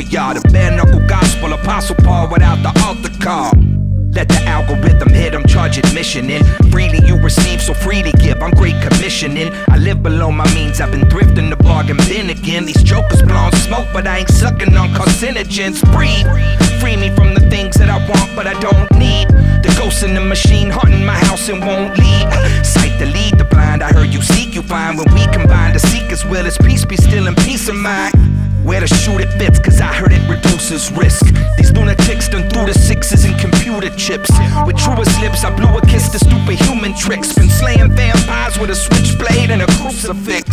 for y'all. The bare knuckle gospel, Apostle Paul without the altar call. Let the algorithm hit, I'm charge admission in. Freely you receive, so freely give, I'm great commissioning. I live below my means, I've been thrifting the bargain bin again. These jokers blowing smoke, but I ain't sucking on carcinogens. Breathe, free me from the things that I want, but I don't need. The ghost in the machine haunting my house and won't leave. Sight to lead the blind, I heard you seek, you find. When we combine, the seeker's will is peace, be still in peace of mind. Where to shoot it fits, cause I heard it reduces risk. These lunatics done threw the sixes and computer chips. With truest lips, I blew a kiss to stupid human tricks. Been slaying vampires with a switchblade and a crucifix.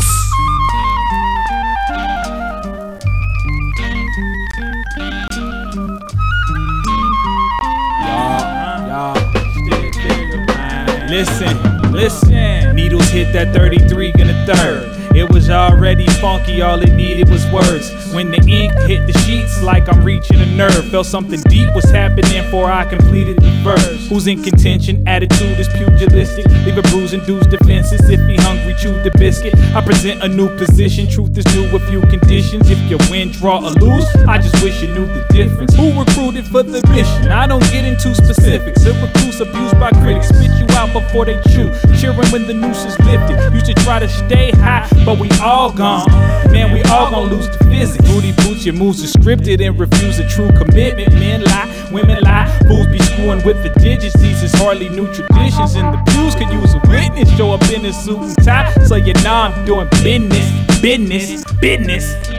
Listen, needles hit that 33 in the third. It was already funky, all it needed was words. When the ink hit the sheets like I'm reaching a nerve. Felt something deep was happening before I completed the verse. Who's in contention? Attitude is pugilistic. Leave a bruise and dudes defenses. If he hungry, chew the biscuit. I present a new position. Truth is new with few conditions. If you win, draw or lose, I just wish you knew the difference. Who recruited for the mission? I don't get into specifics. A recluse abused by critics. Spit you out before they chew. Cheering when the noose is lifted. Used to try to stay high, but we all gone. Man, we all gon' lose the physics. Booty boots, your moves are scripted and refuse a true commitment. Men lie, women lie, fools be screwing with the digits. These is hardly new traditions, and the pews could use a witness. Show up in a suit and tie, so you know I'm doing business.